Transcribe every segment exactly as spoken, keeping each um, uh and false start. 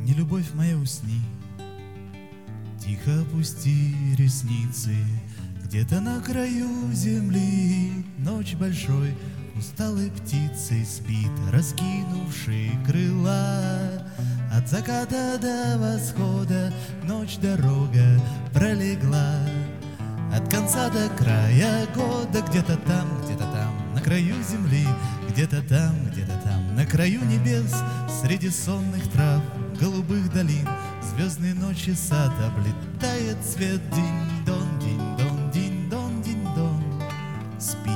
Не любовь моя, усни, тихо опусти ресницы. Где-то на краю земли ночь большой усталой птицей спит, раскинувший крыла. От заката до восхода ночь дорога пролегла. От конца до края года где-то там, где-то там, на краю земли, где-то там, где-то там, на краю небес, среди сонных трав, голубых долин, звездной ночи сад облетает цвет. Динь-дон, динь-дон, динь-дон, динь-дон, спи.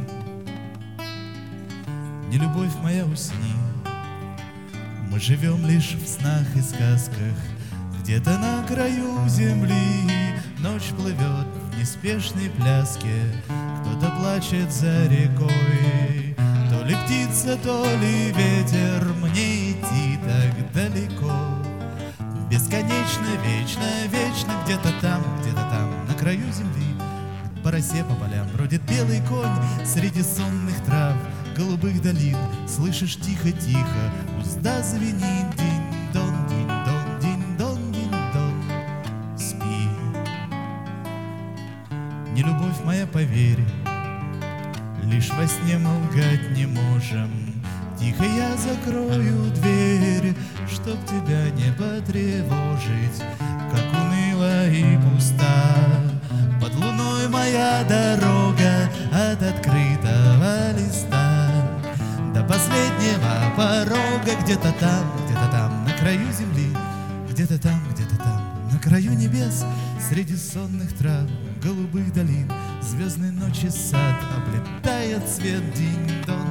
Не любовь моя, усни, мы живем лишь в снах и сказках. Где-то на краю земли ночь плывет в неспешной пляске. Кто-то плачет за рекой, то ли птица, то ли ветер. Мне идти так далеко, бесконечно, вечно, вечно. Где-то там, где-то там, на краю земли, по росе, по полям бродит белый конь среди сонных трав, голубых долин. Слышишь, тихо-тихо узда звенит. Динь-дон, динь-дон, динь-дон, динь-дон, спи. Не любовь моя, поверь, лишь во сне мы лгать не можем. Тихо я закрою дверь, чтоб тебя не потревожить. Как уныла и пуста под луной моя дорога, от открытого листа до последнего порога. Где-то там, где-то там, на краю земли, где-то там, где-то там, на краю небес, среди сонных трав, голубых долин, звездной ночи сад облетает цвет. Динь-дон,